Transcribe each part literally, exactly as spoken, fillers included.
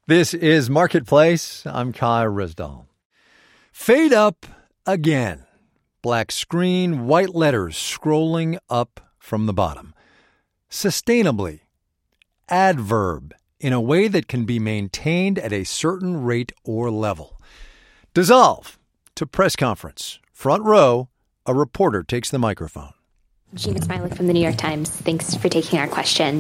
This is Marketplace. I'm Kai Ryssdal. Fade up again. Black screen, white letters scrolling up from the bottom. Sustainably. Adverb in a way that can be maintained at a certain rate or level. Dissolve to press conference. Front row, a reporter takes the microphone. Gina Smiley from the New York Times. Thanks for taking our questions.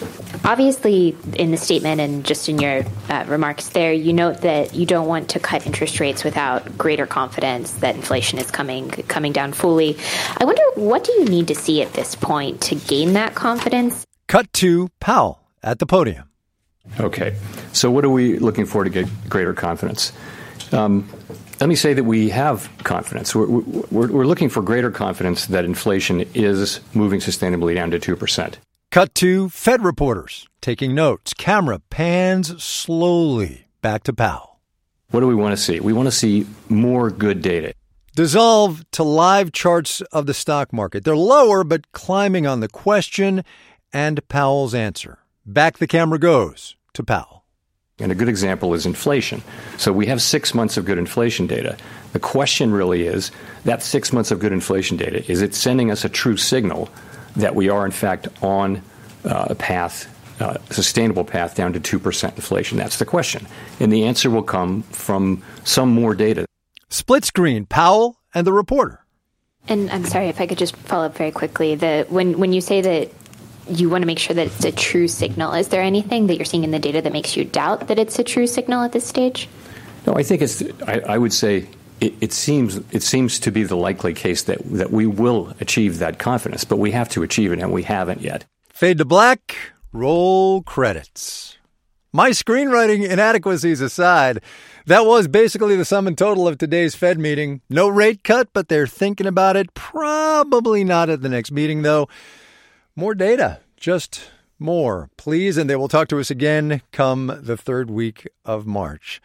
Obviously, in the statement and just in your uh, remarks there, you note that you don't want to cut interest rates without greater confidence that inflation is coming coming down fully. I wonder, what do you need to see at this point to gain that confidence? Cut to Powell at the podium. Okay. So what are we looking for to get greater confidence? Um, let me say that we have confidence. We're, we're, we're looking for greater confidence that inflation is moving sustainably down to two percent. Cut to Fed reporters taking notes. Camera pans slowly back to Powell. What do we want to see? We want to see more good data. Dissolve to live charts of the stock market. They're lower, but climbing on the question and Powell's answer. Back the camera goes to Powell. And a good example is inflation. So we have six months of good inflation data. The question really is, that six months of good inflation data, is it sending us a true signal that we are, in fact, on uh, a path, uh, a sustainable path down to two percent inflation? That's the question. And the answer will come from some more data. Split screen, Powell and the reporter. And I'm sorry, if I could just follow up very quickly. The, when, when you say that you want to make sure that it's a true signal, is there anything that you're seeing in the data that makes you doubt that it's a true signal at this stage? No, I think it's, I, I would say it, it seems it seems to be the likely case that, that we will achieve that confidence, but we have to achieve it, and we haven't yet. Fade to black, roll credits. My screenwriting inadequacies aside, that was basically the sum and total of today's Fed meeting. No rate cut, but they're thinking about it. Probably not at the next meeting, though. More data, just more, please. And they will talk to us again come the third week of March.